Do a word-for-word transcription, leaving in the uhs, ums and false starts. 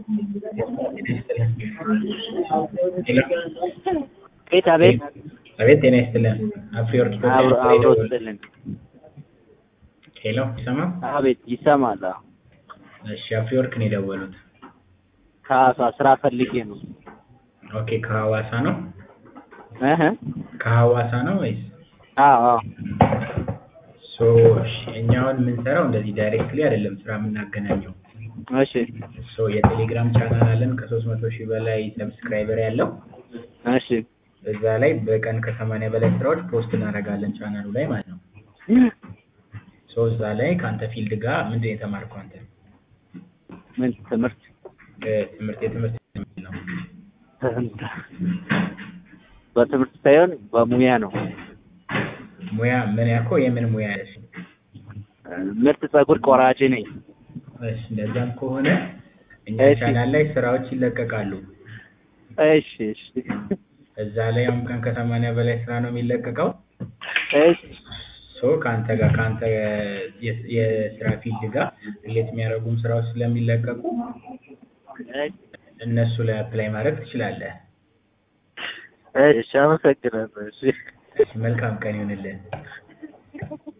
ቤት አቤት አቤት ጤና ይስጥልን። አፍሪወርቅ አብሮ ኢትዮጵያ አብሮ ደውል። ስጥልን። ሄሎ ይሰማ? አቤት ይሰማል። አዎ። እሺ አፍሪወርቅ ነው የደወሉት። ከሐዋሳ ስራ ፈልጌ ነው። ኦኬ ከሐዋሳ ነው? እህ ከሐዋሳ ነው ወይስ? አዎ አዎ። ሶ እሺ እኛ አሁን የምንሰራው እንደዚህ ዳይሬክትሊ አይደለም ስራ የምናገናኘው። እሺ ሶ የቴሌግራም ቻናል አለን ከሶስት መቶ ሺህ በላይ ሰብስክራይበር ያለው። እሺ እዛ ላይ በቀን ከሰማንያ በላይ ስራዎች ፖስት እናደርጋለን ቻናሉ ላይ ማለት ነው። ሶ እዛ ላይ ከአንተ ፊልድ ጋር ምንድን ነው የተማርከው አንተ? ምን ትምህርት? ትምህርት የትምህርት ነው? በትምህርት ሳይሆን በሙያ ነው። ሙያ ምን ያልከው? የምን ሙያ ያለሽ? ምርጥ ፀጉር ቆራጭ ነኝ። እሺ እንደዛም ከሆነ እኛ እሺ። ቻናል ላይ ስራዎች ይለቀቃሉ። እሺ እሺ እዛ ላይ አሁን ቀን ከሰማንያ በላይ ስራ ነው የሚለቀቀው። እሺ ሶ ከአንተ ጋር ከአንተ የ- የስራ ፊልድ ጋር ሪሌት የሚያደርጉም ስራዎች ስለሚለቀቁ እነሱ ላይ አፕላይ ማድረግ ትችላለህ። እሺ አመሰግናለሁ። እሺ እሺ መልካም ቀን ይሁንልህ።